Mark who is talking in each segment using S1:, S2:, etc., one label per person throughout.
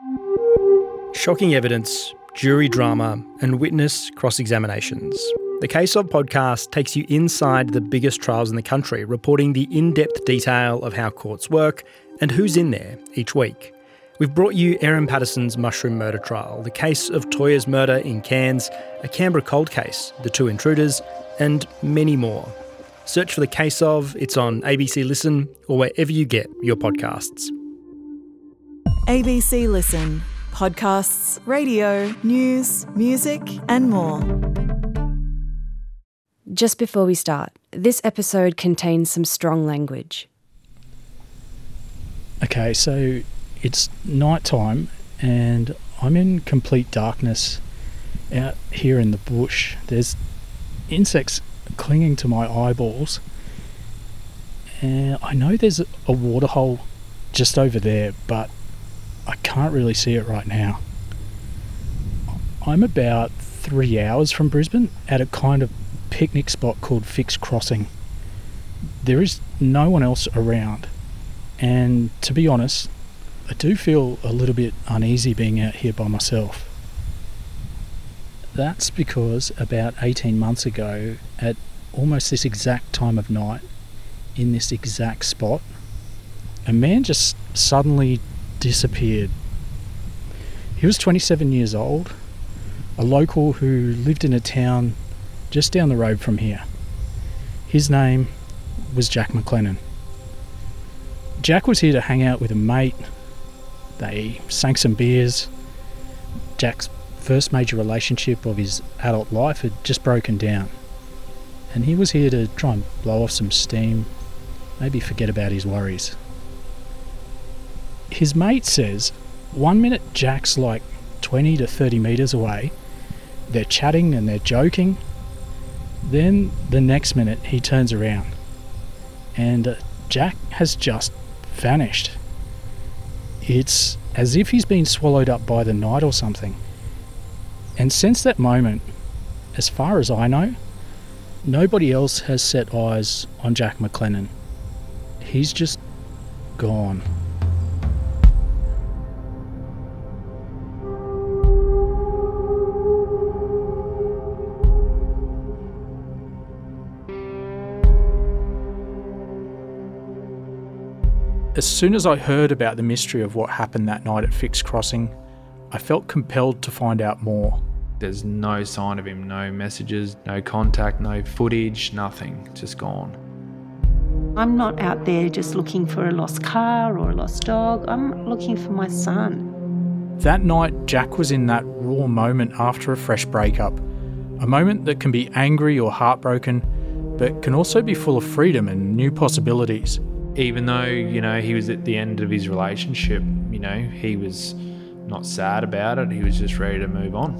S1: Shocking evidence, jury drama, and witness cross-examinations. The Case Of podcast takes you inside the biggest trials in the country, reporting the in-depth detail of how courts work and who's in there each week. We've brought you Erin Patterson's mushroom murder trial, the case of Toyah's murder in Cairns, a Canberra cold case, the two intruders, and many more. Search for The Case Of. It's on ABC Listen or wherever you get your podcasts.
S2: ABC Listen. Podcasts, radio, news, music, and more.
S3: Just before we start, this episode contains some strong language.
S4: Okay, so it's night time and I'm in complete darkness out here in the bush. There's insects clinging to my eyeballs, and I know there's a waterhole just over there, but I can't really see it right now. I'm about 3 hours from Brisbane at a kind of picnic spot called Fix Crossing. There is no one else around, and to be honest, I do feel a little bit uneasy being out here by myself. That's because about 18 months ago, at almost this exact time of night, in this exact spot, a man just suddenly disappeared. He was 27 years old, a local who lived in a town just down the road from here. His name was Jack McLennan. Jack was here to hang out with a mate. They sank some beers. Jack's first major relationship of his adult life had just broken down, and he was here to try and blow off some steam, maybe forget about his worries. His mate says 1 minute Jack's like 20 to 30 metres away, they're chatting and they're joking, then the next minute he turns around and Jack has just vanished. It's as if he's been swallowed up by the night or something. And since that moment, as far as I know, nobody else has set eyes on Jack McLennan. He's just gone. As soon as I heard about the mystery of what happened that night at Fix Crossing, I felt compelled to find out more.
S5: There's no sign of him, no messages, no contact, no footage, nothing, just gone.
S6: I'm not out there just looking for a lost car or a lost dog. I'm looking for my son.
S4: That night, Jack was in that raw moment after a fresh breakup, a moment that can be angry or heartbroken, but can also be full of freedom and new possibilities.
S5: Even though, he was at the end of his relationship, he was not sad about it, he was just ready to move on.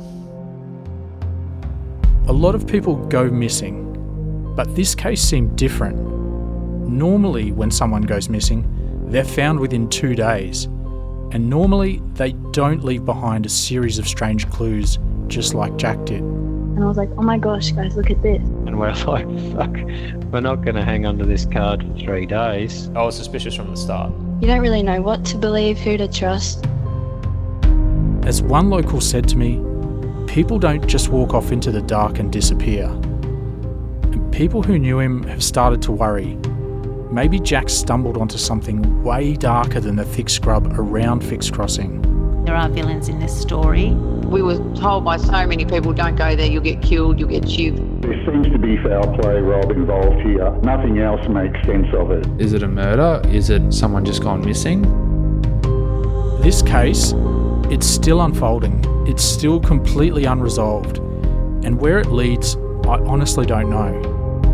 S4: A lot of people go missing, but this case seemed different. Normally, when someone goes missing, they're found within 2 days, and normally they don't leave behind a series of strange clues, just like Jack did.
S7: And I was like, oh my gosh, guys, look at this.
S8: And we're like, fuck, we're not going to hang on to this card for 3 days.
S9: I was suspicious from the start.
S7: You don't really know what to believe, who to trust.
S4: As one local said to me, people don't just walk off into the dark and disappear. And people who knew him have started to worry. Maybe Jack stumbled onto something way darker than the thick scrub around Fix Crossing.
S6: There are villains in this story.
S10: We were told by so many people, don't go there, you'll get killed, you'll get shivved.
S11: There seems to be foul play, Rob, involved here. Nothing else makes sense of it.
S5: Is it a murder? Is it someone just gone missing?
S4: This case, it's still unfolding. It's still completely unresolved. And where it leads, I honestly don't know.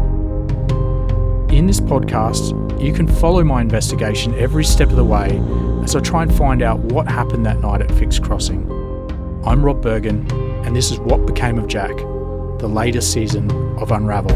S4: In this podcast, you can follow my investigation every step of the way as I try and find out what happened that night at Fix Crossing. I'm Rob Bergen, and this is What Became of Jack, the latest season of Unravel.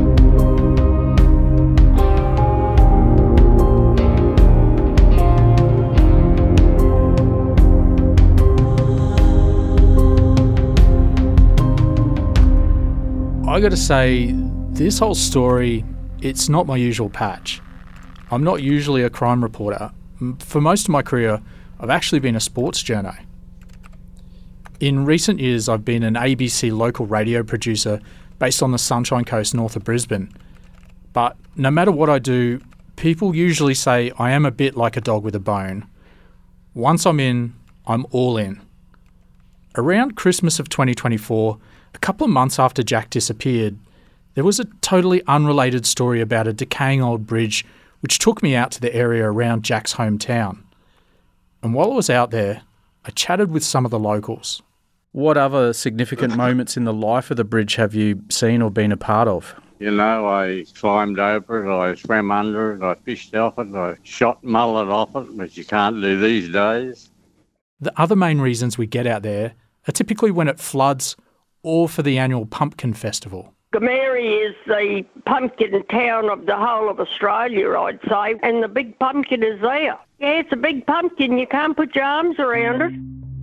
S4: I gotta say, this whole story, it's not my usual patch. I'm not usually a crime reporter. For most of my career, I've actually been a sports journo. In recent years, I've been an ABC local radio producer based on the Sunshine Coast north of Brisbane. But no matter what I do, people usually say I am a bit like a dog with a bone. Once I'm in, I'm all in. Around Christmas of 2024, a couple of months after Jack disappeared, there was a totally unrelated story about a decaying old bridge which took me out to the area around Jack's hometown. And while I was out there, I chatted with some of the locals. What other significant moments in the life of the bridge have you seen or been a part of?
S8: You know, I climbed over it, I swam under it, I fished off it, I shot mullet off it, which you can't do these days.
S4: The other main reasons we get out there are typically when it floods or for the annual Pumpkin Festival.
S9: Gomerri is the pumpkin town of the whole of Australia, I'd say, and the big pumpkin is there. Yeah, it's a big pumpkin. You can't put your arms around it.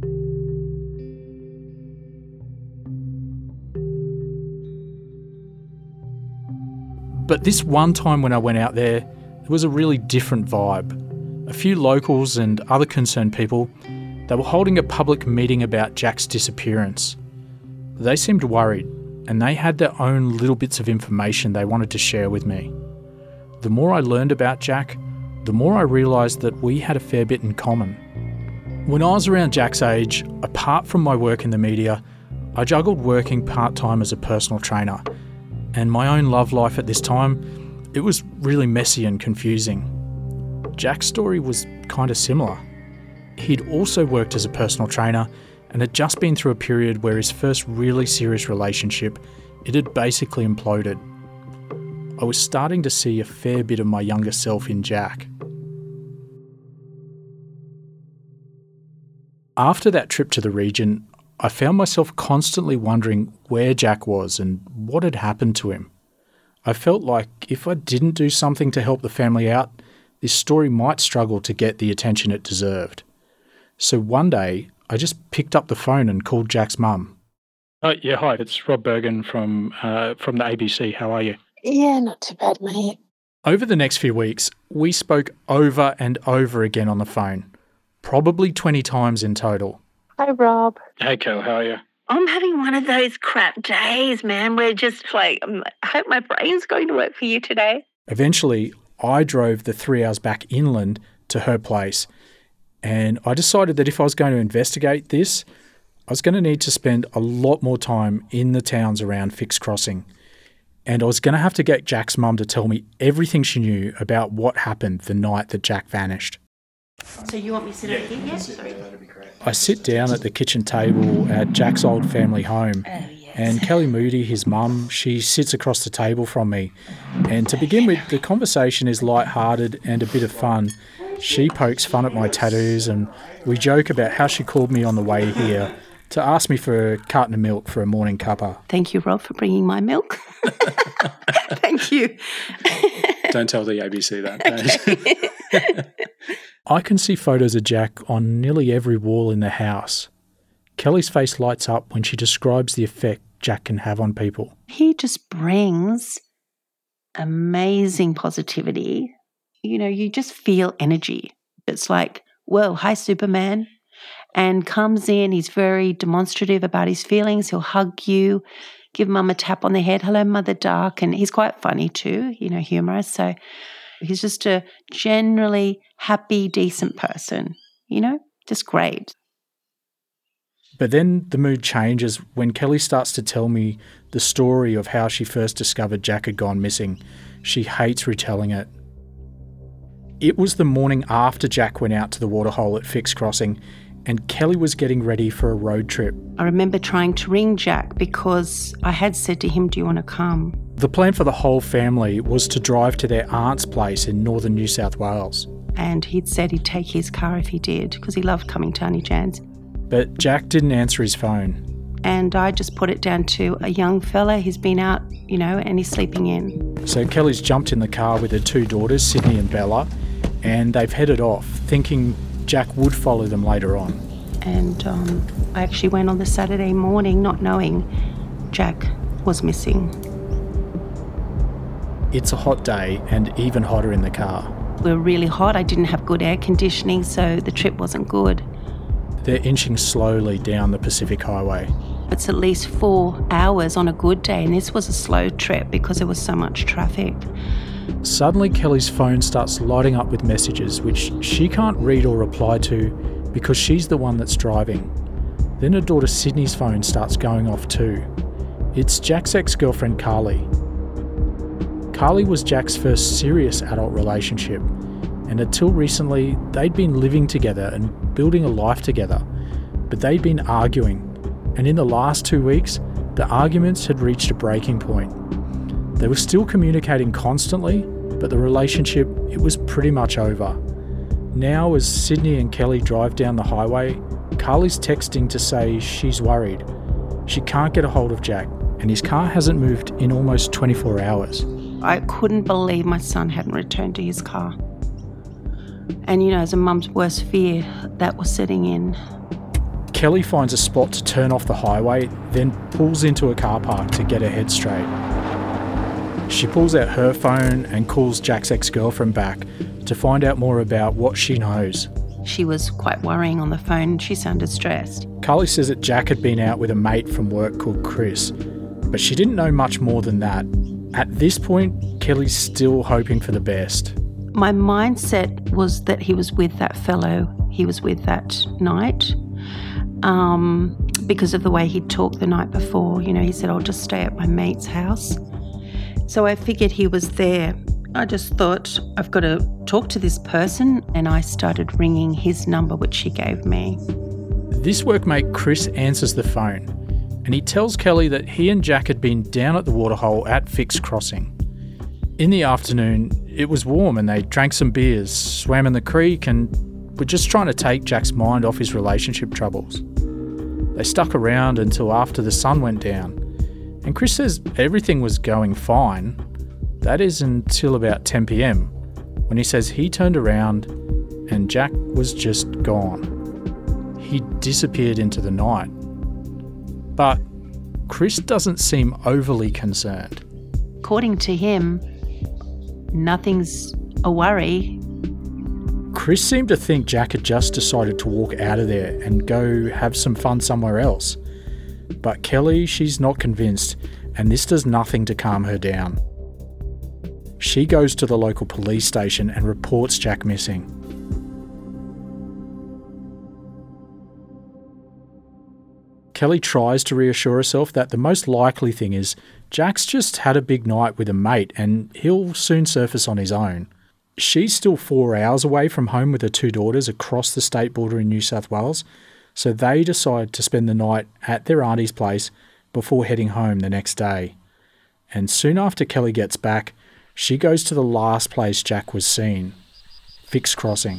S4: But this one time when I went out there, it was a really different vibe. A few locals and other concerned people, they were holding a public meeting about Jack's disappearance. They seemed worried, and they had their own little bits of information they wanted to share with me. The more I learned about Jack, the more I realised that we had a fair bit in common. When I was around Jack's age, apart from my work in the media, I juggled working part-time as a personal trainer, and my own love life at this time, it was really messy and confusing. Jack's story was kind of similar. He'd also worked as a personal trainer and had just been through a period where his first really serious relationship, it had basically imploded. I was starting to see a fair bit of my younger self in Jack. After that trip to the region, I found myself constantly wondering where Jack was and what had happened to him. I felt like if I didn't do something to help the family out, this story might struggle to get the attention it deserved. So one day, I just picked up the phone and called Jack's mum. Yeah, hi, it's Rob Bergen from the ABC. How are you?
S12: Yeah, not too bad, mate.
S4: Over the next few weeks, we spoke over and over again on the phone, probably 20 times in total.
S12: Hi, Rob.
S4: Hey, Kel, how are you?
S6: I'm having one of those crap days, man. We're just like, I hope my brain's going to work for you today.
S4: Eventually, I drove the 3 hours back inland to her place, and I decided that if I was going to investigate this, I was going to need to spend a lot more time in the towns around Fix Crossing. And I was going to have to get Jack's mum to tell me everything she knew about what happened the night that Jack vanished.
S6: So you want me to sit over here? Yes.
S4: That'd be great. I sit down at the kitchen table at Jack's old family home. And Kelly Moody, his mum, she sits across the table from me. And to begin with, the conversation is light-hearted and a bit of fun. She pokes fun at my tattoos and we joke about how she called me on the way here to ask me for a carton of milk for a morning cuppa.
S6: Thank you, Rob, for bringing my milk. Thank you.
S4: Don't tell the ABC that. I can see photos of Jack on nearly every wall in the house. Kelly's face lights up when she describes the effect Jack can have on people.
S6: He just brings amazing positivity. You know, you just feel energy. It's like, whoa, hi, Superman. And comes in, he's very demonstrative about his feelings. He'll hug you, give mum a tap on the head. Hello, Mother Duck. And he's quite funny too, you know, humorous. So he's just a generally happy, decent person, you know, just great.
S4: But then the mood changes when Kelly starts to tell me the story of how she first discovered Jack had gone missing. She hates retelling it. It was the morning after Jack went out to the waterhole at Fix Crossing, and Kelly was getting ready for a road trip.
S6: I remember trying to ring Jack because I had said to him, do you want to come?
S4: The plan for the whole family was to drive to their aunt's place in northern New South Wales.
S6: And he'd said he'd take his car if he did because he loved coming to Auntie Jan's.
S4: But Jack didn't answer his phone.
S6: And I just put it down to a young fella. He's been out, you know, and he's sleeping in.
S4: So Kelly's jumped in the car with her two daughters, Sydney and Bella, and they've headed off, thinking Jack would follow them later on.
S6: And I actually went on the Saturday morning not knowing Jack was missing.
S4: It's a hot day and even hotter in the car.
S6: We were really hot. I didn't have good air conditioning, so the trip wasn't good.
S4: They're inching slowly down the Pacific Highway.
S6: It's at least 4 hours on a good day, and this was a slow trip because there was so much traffic.
S4: Suddenly, Kelly's phone starts lighting up with messages which she can't read or reply to because she's the one that's driving. Then her daughter Sydney's phone starts going off too. It's Jack's ex-girlfriend Carly. Carly was Jack's first serious adult relationship, and until recently they'd been living together and building a life together, but they'd been arguing, and in the last 2 weeks the arguments had reached a breaking point. They were still communicating constantly, but the relationship, it was pretty much over. Now as Sydney and Kelly drive down the highway, Carly's texting to say she's worried. She can't get a hold of Jack, and his car hasn't moved in almost 24 hours.
S6: I couldn't believe my son hadn't returned to his car. And as a mum's worst fear, that was setting in.
S4: Kelly finds a spot to turn off the highway, then pulls into a car park to get her head straight. She pulls out her phone and calls Jack's ex-girlfriend back to find out more about what she knows.
S6: She was quite worrying on the phone. She sounded stressed.
S4: Carly says that Jack had been out with a mate from work called Chris, but she didn't know much more than that. At this point, Kelly's still hoping for the best.
S6: My mindset was that he was with that fellow he was with that night because of the way he talked the night before. He said, I'll just stay at my mate's house. So I figured he was there. I just thought, I've got to talk to this person, and I started ringing his number, which he gave me.
S4: This workmate Chris answers the phone, and he tells Kelly that he and Jack had been down at the waterhole at Fix Crossing. In the afternoon, it was warm and they drank some beers, swam in the creek, and were just trying to take Jack's mind off his relationship troubles. They stuck around until after the sun went down, and Chris says everything was going fine. That is until about 10 p.m, when he says he turned around and Jack was just gone. He disappeared into the night. But Chris doesn't seem overly concerned.
S6: According to him, nothing's a worry.
S4: Chris seemed to think Jack had just decided to walk out of there and go have some fun somewhere else. But Kelly, she's not convinced, and this does nothing to calm her down. She goes to the local police station and reports Jack missing. Kelly tries to reassure herself that the most likely thing is Jack's just had a big night with a mate and he'll soon surface on his own. She's still 4 hours away from home with her 2 daughters across the state border in New South Wales, so they decide to spend the night at their auntie's place before heading home the next day. And soon after Kelly gets back, she goes to the last place Jack was seen, Fix Crossing.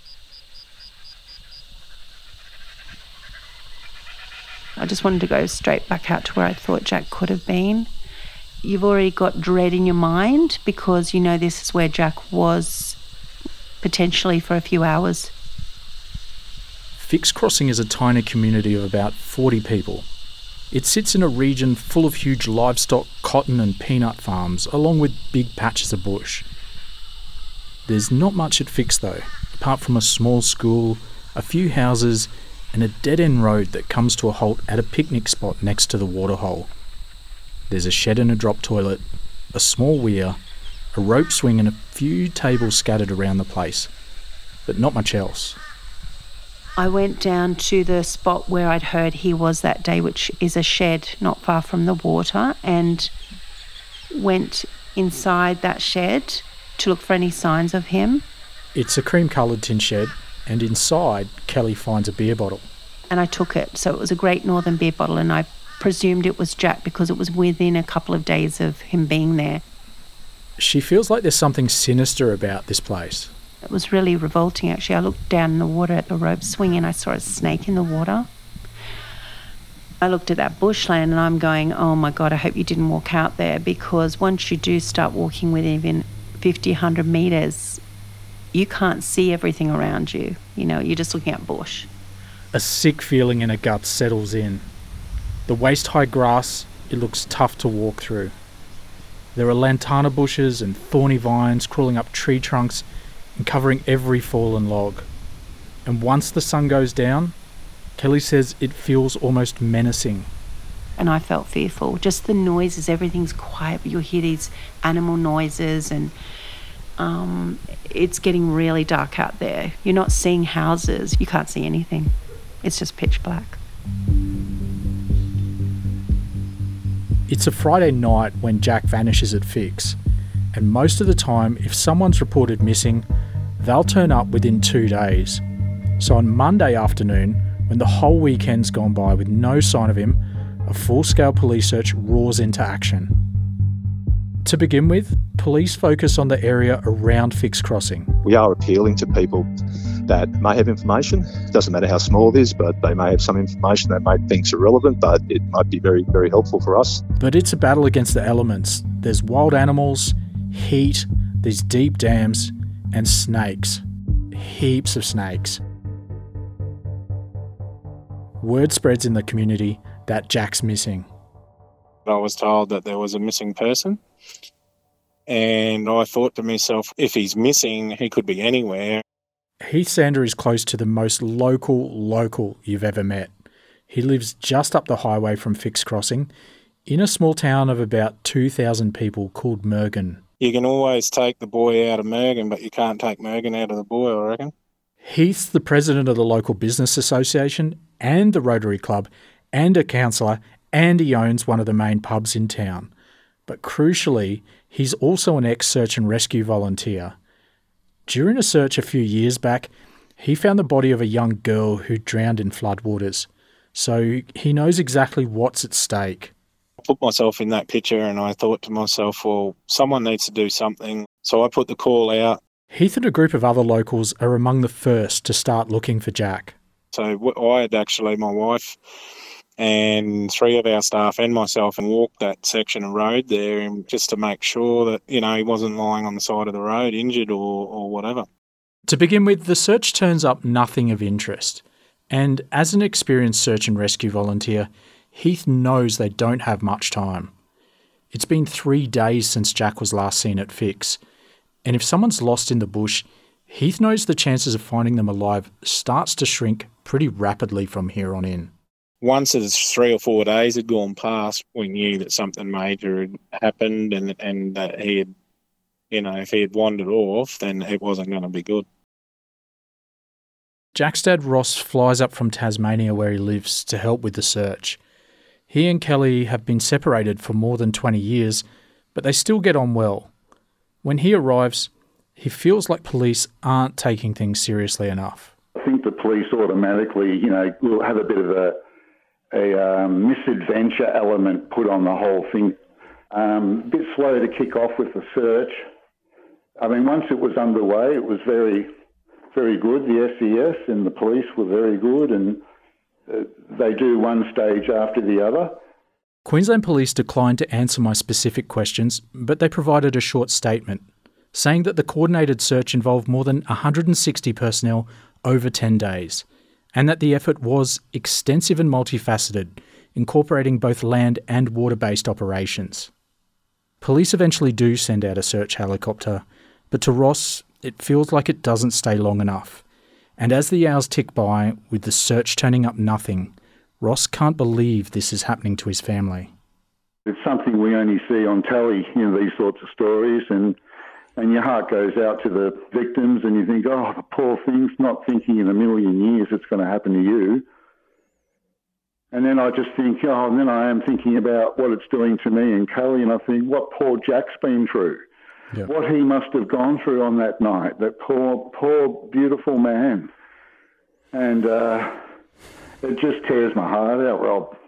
S6: I just wanted to go straight back out to where I thought Jack could have been. You've already got dread in your mind because you know this is where Jack was potentially for a few hours.
S4: Fix Crossing is a tiny community of about 40 people. It sits in a region full of huge livestock, cotton and peanut farms, along with big patches of bush. There's not much at Fix though, apart from a small school, a few houses, and a dead-end road that comes to a halt at a picnic spot next to the waterhole. There's a shed and a drop toilet, a small weir, a rope swing and a few tables scattered around the place, but not much else.
S6: I went down to the spot where I'd heard he was that day, which is a shed not far from the water, and went inside that shed to look for any signs of him.
S4: It's a cream-coloured tin shed, and inside Kelly finds a beer bottle.
S6: And I took it. So it was a Great Northern beer bottle, and I presumed it was Jack because it was within a couple of days of him being there.
S4: She feels like there's something sinister about this place.
S6: It was really revolting, actually. I looked down in the water at the rope swing and I saw a snake in the water. I looked at that bushland and I'm going, oh my God, I hope you didn't walk out there, because once you do start walking within even 50, 100 metres, you can't see everything around you. You're just looking at bush.
S4: A sick feeling in her gut settles in. The waist-high grass, it looks tough to walk through. There are lantana bushes and thorny vines crawling up tree trunks, and covering every fallen log. And once the sun goes down, Kelly says it feels almost menacing.
S6: And I felt fearful. Just the noises, everything's quiet, but you'll hear these animal noises, and it's getting really dark out there. You're not seeing houses. You can't see anything. It's just pitch black.
S4: It's a Friday night when Jack vanishes at Fix, and most of the time, if someone's reported missing, they'll turn up within 2 days. So on Monday afternoon, when the whole weekend's gone by with no sign of him, a full-scale police search roars into action. To begin with, police focus on the area around Fix Crossing.
S13: We are appealing to people that may have information. It doesn't matter how small it is, but they may have some information that may think is irrelevant, but it might be very, very helpful for us.
S4: But it's a battle against the elements. There's wild animals, heat, these deep dams, and snakes. Heaps of snakes. Word spreads in the community that Jack's missing.
S14: I was told that there was a missing person, and I thought to myself, if he's missing, he could be anywhere.
S4: Heath Sander is close to the most local you've ever met. He lives just up the highway from Fix Crossing in a small town of about 2,000 people called Mergen.
S14: You can always take the boy out of Mergen, but you can't take Mergen out of the boy, I reckon.
S4: Heath's the president of the local business association and the Rotary Club and a councillor, and he owns one of the main pubs in town. But crucially, he's also an ex-search and rescue volunteer. During a search a few years back, he found the body of a young girl who drowned in floodwaters. So he knows exactly what's at stake.
S14: I put myself in that picture and I thought to myself, well, someone needs to do something. So I put the call out.
S4: Heath and a group of other locals are among the first to start looking for Jack.
S14: So I had actually, my wife and 3 of our staff and myself, and walked that section of road there, and just to make sure that, he wasn't lying on the side of the road injured or whatever.
S4: To begin with, the search turns up nothing of interest. And as an experienced search and rescue volunteer, Heath knows they don't have much time. It's been 3 days since Jack was last seen at Fix. And if someone's lost in the bush, Heath knows the chances of finding them alive starts to shrink pretty rapidly from here on in.
S14: Once it's 3 or 4 days had gone past, we knew that something major had happened, and that he had, if he had wandered off, then it wasn't going to be good.
S4: Jack's dad Ross flies up from Tasmania where he lives to help with the search. He and Kelly have been separated for more than 20 years, but they still get on well. When he arrives, he feels like police aren't taking things seriously enough.
S11: I think the police automatically, will have a bit of a misadventure element put on the whole thing. A bit slow to kick off with the search. I mean, once it was underway, it was very, very good. The SES and the police were very good, and they do one stage after the other.
S4: Queensland Police declined to answer my specific questions, but they provided a short statement, saying that the coordinated search involved more than 160 personnel over 10 days, and that the effort was extensive and multifaceted, incorporating both land and water-based operations. Police eventually do send out a search helicopter, but to Ross, it feels like it doesn't stay long enough. And as the hours tick by, with the search turning up nothing, Ross can't believe this is happening to his family.
S11: It's something we only see on telly, these sorts of stories, and your heart goes out to the victims, and you think, oh, the poor things, not thinking in a million years it's going to happen to you. And then I just think, and then I am thinking about what it's doing to me and Kelly, and I think what poor Jack's been through. Yep. What he must have gone through on that night, that poor, beautiful man. And it just tears my heart out, Rob.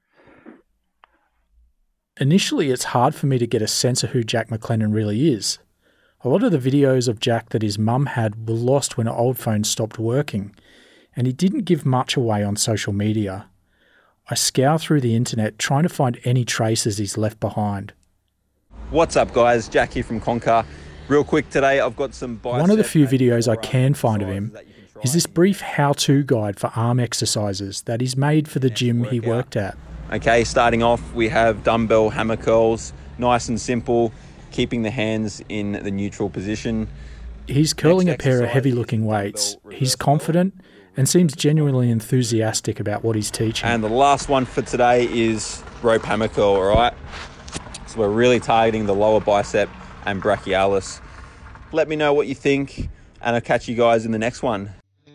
S4: Initially, it's hard for me to get a sense of who Jack McLennan really is. A lot of the videos of Jack that his mum had were lost when her old phone stopped working, and he didn't give much away on social media. I scour through the internet trying to find any traces he's left behind.
S15: What's up, guys? Jack here from Concar. Real quick today, I've got some bicep.
S4: One of the few videos I can find of him is this brief how-to guide for arm exercises that he's made for the gym he worked at.
S15: Okay, starting off, we have dumbbell hammer curls, nice and simple, keeping the hands in the neutral position.
S4: He's curling a pair of heavy-looking weights. He's confident and seems genuinely enthusiastic about what he's teaching.
S15: And the last one for today is rope hammer curl, all right? So we're really targeting the lower bicep and brachialis. Let me know what you think, and I'll catch you guys in the next one.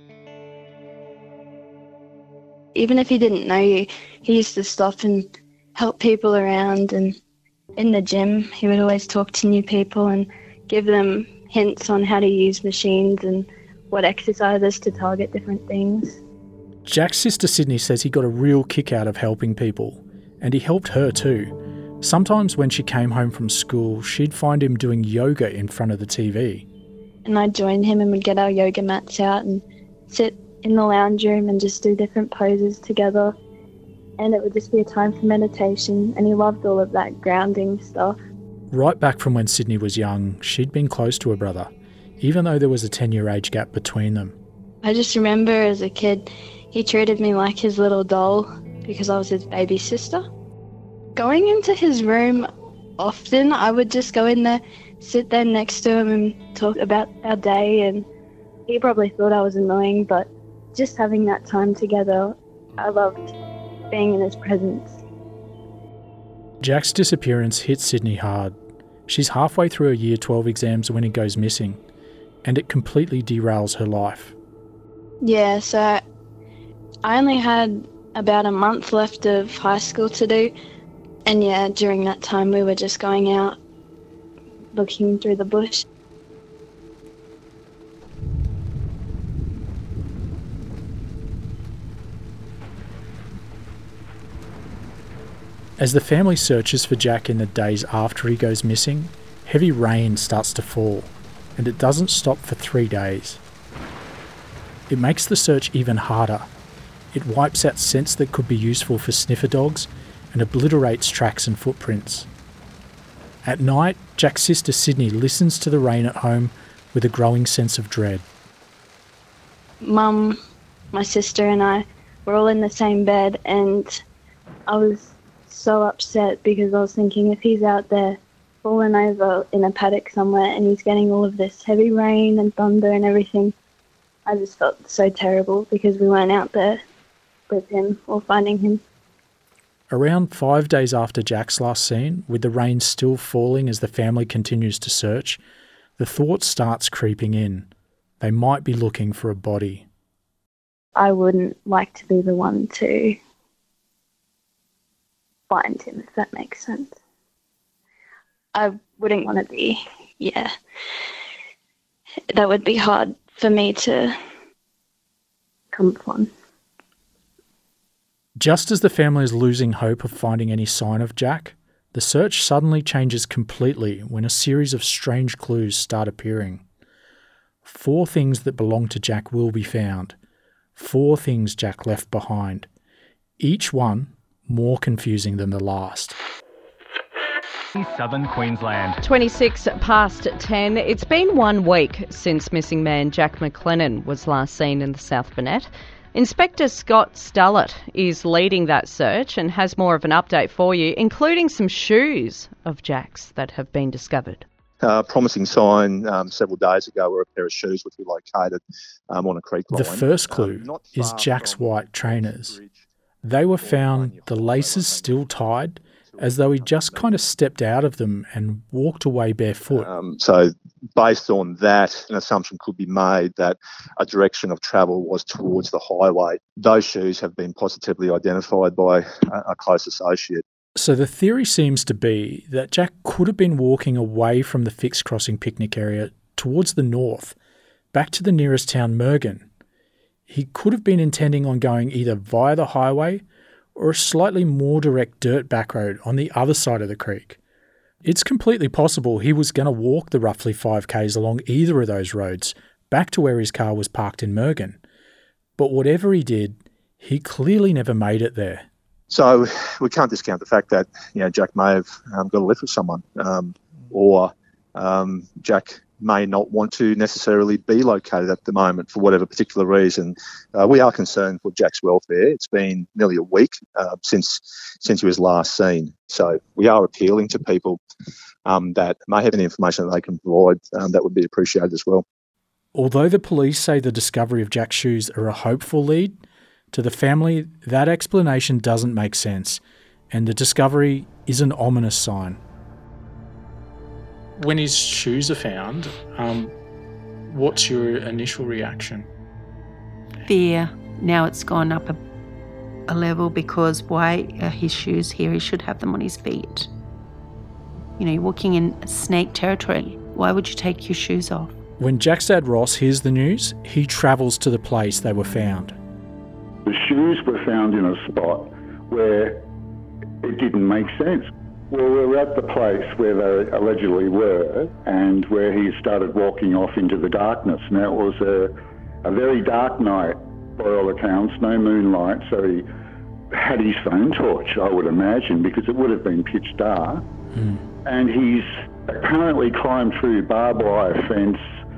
S7: Even if he didn't know you, he used to stop and help people around, and in the gym he would always talk to new people and give them hints on how to use machines and what exercises to target different things.
S4: Jack's sister Sydney says he got a real kick out of helping people, and he helped her too. Sometimes when she came home from school, she'd find him doing yoga in front of the TV.
S7: And I'd join him and we'd get our yoga mats out and sit in the lounge room and just do different poses together. And it would just be a time for meditation, and he loved all of that grounding stuff.
S4: Right back from when Sydney was young, she'd been close to her brother, even though there was a 10-year age gap between them.
S7: I just remember as a kid, he treated me like his little doll because I was his baby sister. Going into his room often, I would just go in there, sit there next to him and talk about our day, and he probably thought I was annoying, but just having that time together, I loved being in his presence.
S4: Jack's disappearance hit Sydney hard. She's halfway through her Year 12 exams when he goes missing, and it completely derails her life.
S7: Yeah, so I only had about a month left of high school to do, and yeah, during that time we were just going out looking through the bush.
S4: As the family searches for Jack in the days after he goes missing, heavy rain starts to fall, and it doesn't stop for 3 days. It makes the search even harder. It wipes out scents that could be useful for sniffer dogs and obliterates tracks and footprints. At night, Jack's sister Sydney listens to the rain at home with a growing sense of dread.
S7: Mum, my sister and I were all in the same bed, and I was so upset because I was thinking, if he's out there fallen over in a paddock somewhere and he's getting all of this heavy rain and thunder and everything, I just felt so terrible because we weren't out there with him or finding him.
S4: Around 5 days after Jack's last seen, with the rain still falling as the family continues to search, the thought starts creeping in. They might be looking for a body.
S7: I wouldn't like to be the one to find him, if that makes sense. I wouldn't want to be, that would be hard for me to come upon.
S4: Just as the family is losing hope of finding any sign of Jack, the search suddenly changes completely when a series of strange clues start appearing. 4 things that belong to Jack will be found. 4 things Jack left behind. Each one more confusing than the last.
S16: Southern Queensland.
S17: 26 past 10. It's been 1 week since missing man Jack McLennan was last seen in the South Burnett. Inspector Scott Stullett is leading that search and has more of an update for you, including some shoes of Jack's that have been discovered.
S13: Promising sign several days ago were a pair of shoes which we located on a creek line.
S4: The first clue is Jack's white trainers. They were found, the laces still tied, as though he just kind of stepped out of them and walked away barefoot.
S13: So based on that, an assumption could be made that a direction of travel was towards the highway. Those shoes have been positively identified by a close associate.
S4: So the theory seems to be that Jack could have been walking away from the Fix Crossing picnic area towards the north, back to the nearest town, Mergen. He could have been intending on going either via the highway or a slightly more direct dirt back road on the other side of the creek. It's completely possible he was going to walk the roughly 5 k's along either of those roads back to where his car was parked in Mergen. But whatever he did, he clearly never made it there.
S13: So we can't discount the fact that Jack may have got a lift with someone, or Jack may not want to necessarily be located at the moment for whatever particular reason. We are concerned for Jack's welfare. It's been nearly a week since he was last seen. So we are appealing to people that may have any information that they can provide that would be appreciated as well.
S4: Although the police say the discovery of Jack's shoes are a hopeful lead, to the family, that explanation doesn't make sense, and the discovery is an ominous sign. When his shoes are found, what's your initial reaction?
S6: Fear. Now it's gone up a level, because why are his shoes here? He should have them on his feet. You know, you're walking in snake territory. Why would you take your shoes off?
S4: When Jack's dad Ross hears the news, he travels to the place they were found.
S11: The shoes were found in a spot where it didn't make sense. Well, we were at the place where they allegedly were and where he started walking off into the darkness. Now, it was a very dark night by all accounts, no moonlight, so he had his phone torch, I would imagine, because it would have been pitch dark. And he's apparently climbed through barbed wire fence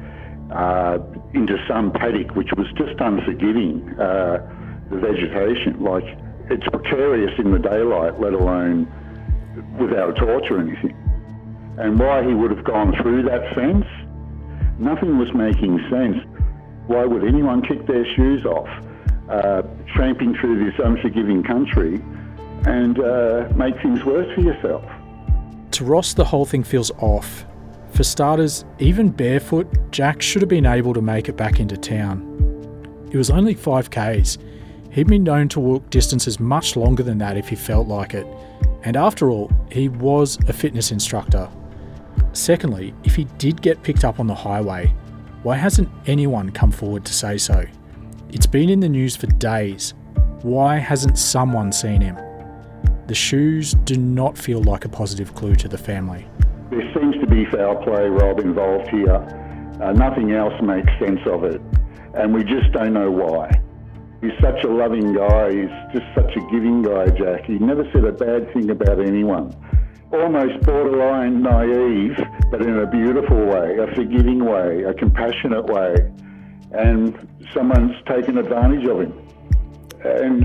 S11: into some paddock, which was just unforgiving, the vegetation. Like, it's precarious in the daylight, let alone without a torch or anything. And why he would have gone through that fence, nothing was making sense. Why would anyone kick their shoes off, tramping through this unforgiving country, and make things worse for yourself?
S4: To Ross, the whole thing feels off. For starters, even barefoot, Jack should have been able to make it back into town. It was only 5Ks. He'd been known to walk distances much longer than that if he felt like it. And after all, he was a fitness instructor. Secondly, if he did get picked up on the highway, why hasn't anyone come forward to say so? It's been in the news for days. Why hasn't someone seen him? The shoes do not feel like a positive clue to the family.
S11: There seems to be foul play, Rob, involved here. Nothing else makes sense of it, and we just don't know why. He's such a loving guy, he's just such a giving guy, Jack. He never said a bad thing about anyone. Almost borderline naive, but in a beautiful way, a forgiving way, a compassionate way. And someone's taken advantage of him. And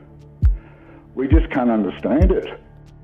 S11: we just can't understand it.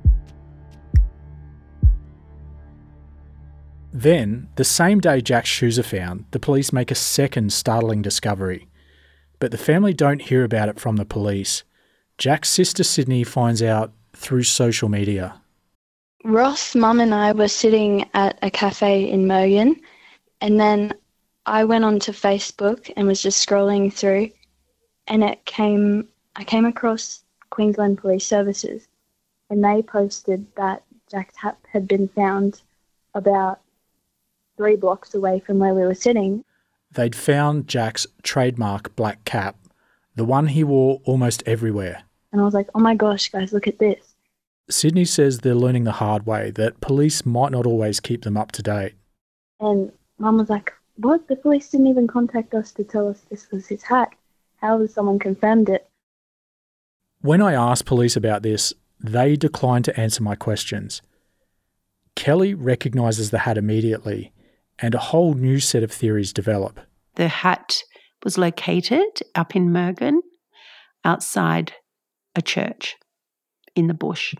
S4: Then, the same day Jack's shoes are found, the police make a second startling discovery. But the family don't hear about it from the police. Jack's sister Sydney finds out through social media.
S7: Ross, Mum and I were sitting at a cafe in Mergen, and then I went onto Facebook and was just scrolling through, and I came across Queensland Police Services, and they posted that Jack's hat had been found about 3 blocks away from where we were sitting.
S4: They'd found Jack's trademark black cap, the one he wore almost everywhere.
S7: And I was like, oh my gosh, guys, look at this.
S4: Sydney says they're learning the hard way that police might not always keep them up to date.
S7: And Mum was like, what? The police didn't even contact us to tell us this was his hat. How has someone confirmed it?
S4: When I asked police about this, they declined to answer my questions. Kelly recognises the hat immediately, and a whole new set of theories develop.
S6: The hat was located up in Mergen, outside a church in the bush.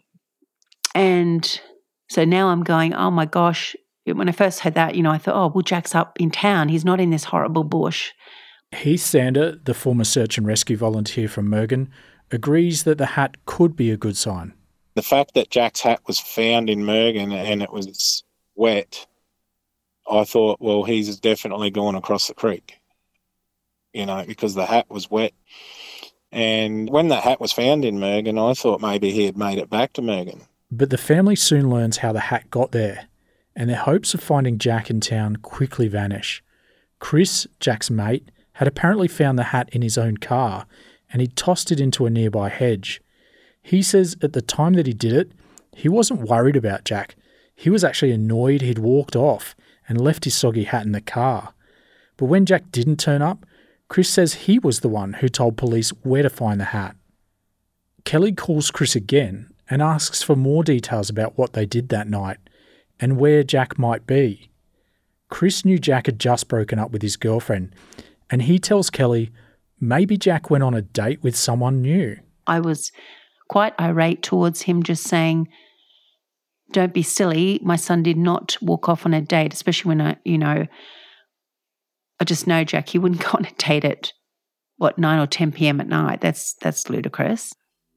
S6: And so now I'm going, oh my gosh, when I first heard that, I thought, oh, well, Jack's up in town. He's not in this horrible bush.
S4: Heath Sander, the former search and rescue volunteer from Mergen, agrees that the hat could be a good sign.
S14: The fact that Jack's hat was found in Mergen and it was wet, I thought, well, he's definitely gone across the creek, because the hat was wet. And when that hat was found in Mergen, I thought maybe he had made it back to Mergen.
S4: But the family soon learns how the hat got there, and their hopes of finding Jack in town quickly vanish. Chris, Jack's mate, had apparently found the hat in his own car, and he'd tossed it into a nearby hedge. He says at the time that he did it, he wasn't worried about Jack. He was actually annoyed he'd walked off and left his soggy hat in the car. But when Jack didn't turn up, Chris says he was the one who told police where to find the hat. Kelly calls Chris again and asks for more details about what they did that night and where Jack might be. Chris knew Jack had just broken up with his girlfriend, and he tells Kelly maybe Jack went on a date with someone new.
S6: I was quite irate towards him, just saying, don't be silly. My son did not walk off on a date, especially when I I just know, Jack, he wouldn't go on a date at, 9 or 10 p.m. at night. That's ludicrous.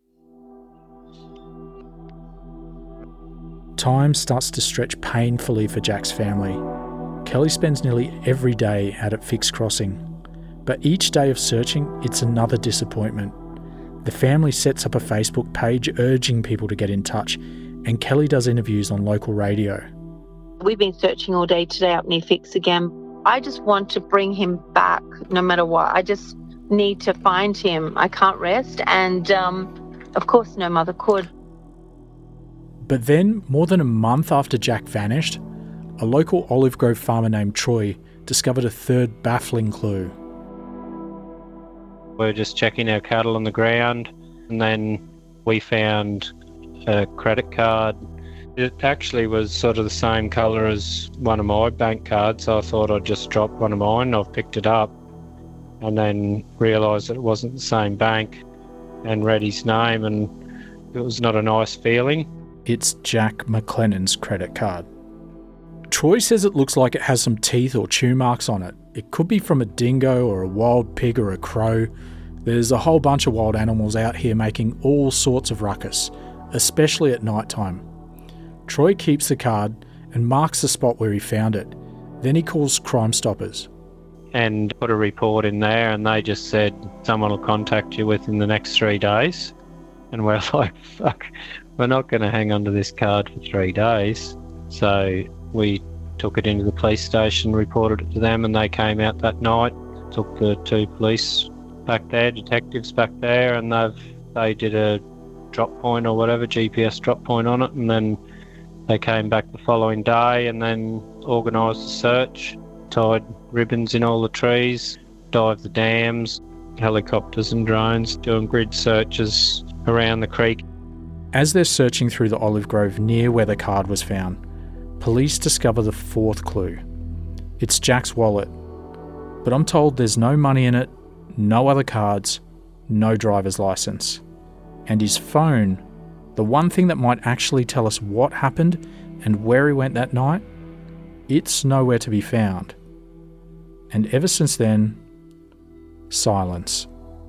S4: Time starts to stretch painfully for Jack's family. Kelly spends nearly every day out at Fix Crossing, but each day of searching, it's another disappointment. The family sets up a Facebook page urging people to get in touch, and Kelly does interviews on local radio.
S16: We've been searching all day today up near Fix again. I just want to bring him back no matter what. I just need to find him. I can't rest, and of course no mother could.
S4: But then, more than a month after Jack vanished, a local Olive Grove farmer named Troy discovered a third baffling clue.
S18: We're just checking our cattle on the ground, and then we found a credit card. It actually was sort of the same colour as one of my bank cards, so I thought I'd just drop one of mine. I've picked it up and then realised that it wasn't the same bank and read his name, and it was not a nice feeling.
S4: It's Jack McLennan's credit card. Troy says it looks like it has some teeth or chew marks on it. It could be from a dingo or a wild pig or a crow. There's a whole bunch of wild animals out here making all sorts of ruckus, especially at night time. Troy keeps the card and marks the spot where he found it. Then he calls Crime Stoppers.
S18: And put a report in there, and they just said someone will contact you within the next 3 days. And we're like, fuck, we're not going to hang on to this card for 3 days. So we took it into the police station, reported it to them, and they came out that night, took the 2 police back there, detectives back there, and they did a drop point or whatever, GPS drop point on it, and then they came back the following day and then organised a search, tied ribbons in all the trees, dived the dams, helicopters and drones, doing grid searches around the creek.
S4: As they're searching through the olive grove near where the card was found, police discover the fourth clue. It's Jack's wallet, but I'm told there's no money in it, no other cards, no driver's license. And his phone, the one thing that might actually tell us what happened and where he went that night, it's nowhere to be found. And ever since then, silence.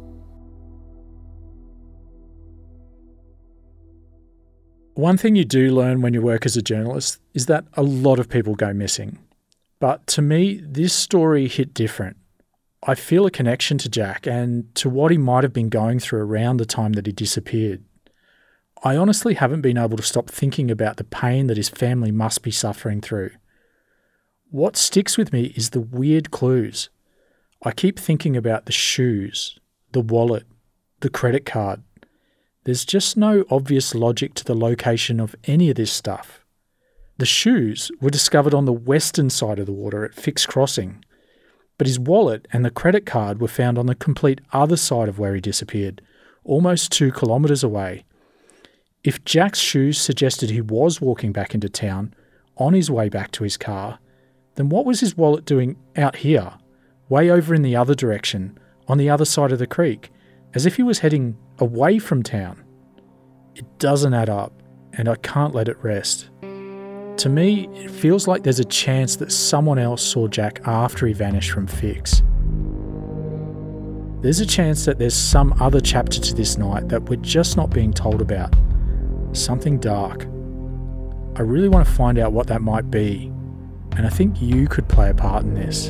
S4: One thing you do learn when you work as a journalist is that a lot of people go missing. But to me, this story hit different. I feel a connection to Jack and to what he might have been going through around the time that he disappeared. I honestly haven't been able to stop thinking about the pain that his family must be suffering through. What sticks with me is the weird clues. I keep thinking about the shoes, the wallet, the credit card. There's just no obvious logic to the location of any of this stuff. The shoes were discovered on the western side of the water at Fix Crossing, but his wallet and the credit card were found on the complete other side of where he disappeared, almost 2 kilometres away. If Jack's shoes suggested he was walking back into town on his way back to his car, then what was his wallet doing out here, way over in the other direction, on the other side of the creek, as if he was heading away from town? It doesn't add up, and I can't let it rest. To me, it feels like there's a chance that someone else saw Jack after he vanished from Fix. There's a chance that there's some other chapter to this night that we're just not being told about. Something dark. I really want to find out what that might be, and I think you could play a part in this.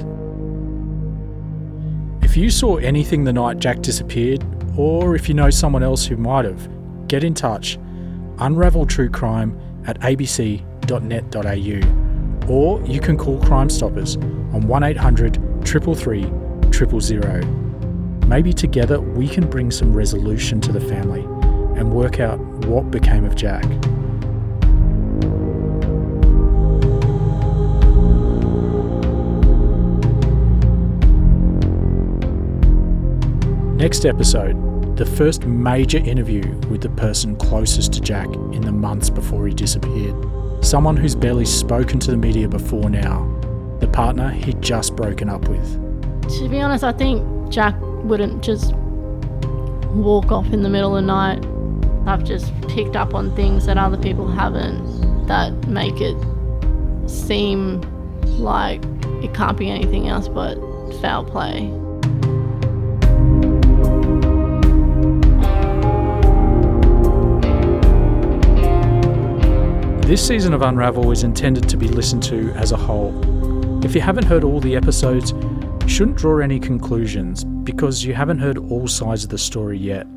S4: If you saw anything the night Jack disappeared, or if you know someone else who might have, get in touch. Unravel True Crime at abc.net.au, or you can call Crime Stoppers on 1800 333 000. Maybe together we can bring some resolution to the family and work out what became of Jack. Next episode, the first major interview with the person closest to Jack in the months before he disappeared. Someone who's barely spoken to the media before now. The partner he'd just broken up with.
S19: To be honest, I think Jack wouldn't just walk off in the middle of the night. I've just picked up on things that other people haven't that make it seem like it can't be anything else but foul play.
S4: This season of Unravel is intended to be listened to as a whole. If you haven't heard all the episodes, you shouldn't draw any conclusions because you haven't heard all sides of the story yet.